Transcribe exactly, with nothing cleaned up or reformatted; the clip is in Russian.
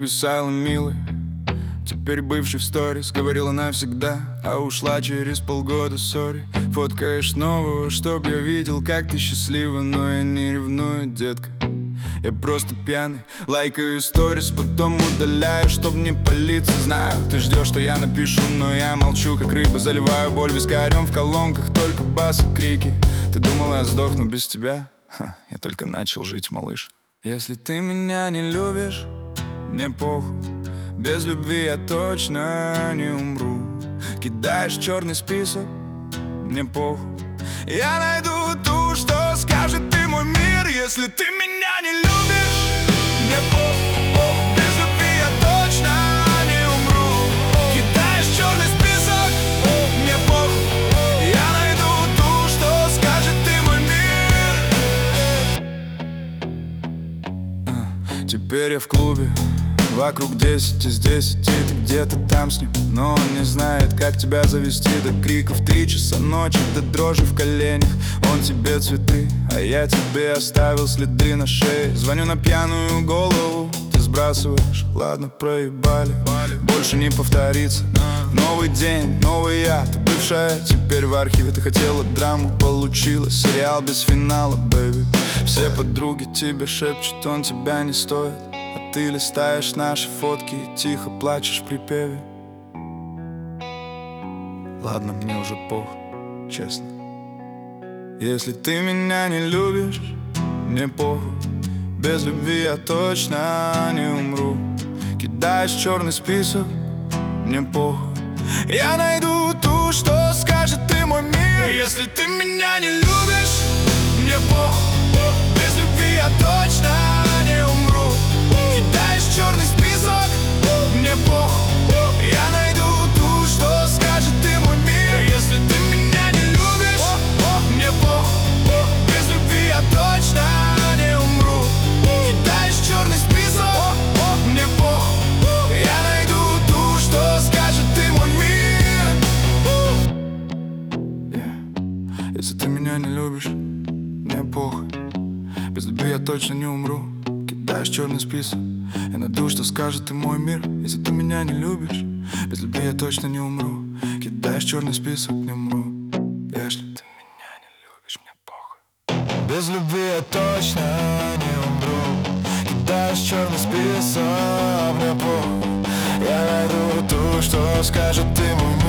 писала милый, теперь бывший в сторис. Говорила навсегда, а ушла через полгода, сори. Фоткаешь нового, чтоб я видел, как ты счастлива. Но я не ревную, детка, я просто пьяный. Лайкаю сторис, потом удаляю, чтоб не палиться. Знаю, ты ждешь, что я напишу, но я молчу, как рыба. Заливаю боль вискарем в колонках, только бас и крики. Ты думала, я сдохну без тебя? Ха, я только начал жить, малыш. Если ты меня не любишь, мне похуй. Без любви я точно не умру. Кидаешь черный список, мне похуй. Я найду ту, что скажет: ты мой мир. Если ты меня не любишь, мне похуй. Без любви я точно не умру. Кидаешь черный список, мне похуй. Я найду ту, что скажет: ты мой мир. а, Теперь я в клубе. Вокруг десять из десяти, ты где-то там с ним. Но он не знает, как тебя завести. До криков три часа ночи, до дрожи в коленях. Он тебе цветы, а я тебе оставил следы на шее. Звоню на пьяную голову, ты сбрасываешь. Ладно, проебали, больше не повторится. Новый день, новый я, ты бывшая, теперь в архиве. Ты хотела драму, получилось сериал без финала, бэйби. Все подруги тебе шепчут, он тебя не стоит. А ты листаешь наши фотки и тихо плачешь в припеве. Ладно, мне уже похуй, честно. Если ты меня не любишь, мне похуй. Без любви я точно не умру. Кидаешь черный список, мне похуй. Я найду ту, что скажет: ты мой мир. Если ты меня не любишь, мне похуй. Без любви я точно не умру. Кидаешь черный список, мне похуй. Я найду ту, что скажет: ты мой мир. Если ты меня не любишь, мне похуй. Без любви я точно не умру. Кидаешь черный список, мне похуй. Я найду ту, что скажет: ты мой мир. yeah. Если ты меня не любишь, мне похуй. Без любви я точно не умру. Кидаешь черный список, я найду, что скажет: ты мой мир. Если ты меня не любишь, без любви я точно не умру. Кидаешь черный список, не умру. Если ты меня не любишь, мне похуй. Без любви я точно не умру. Кидаешь черный список, мне похуй. Я найду ту, что скажет: ты мой мир.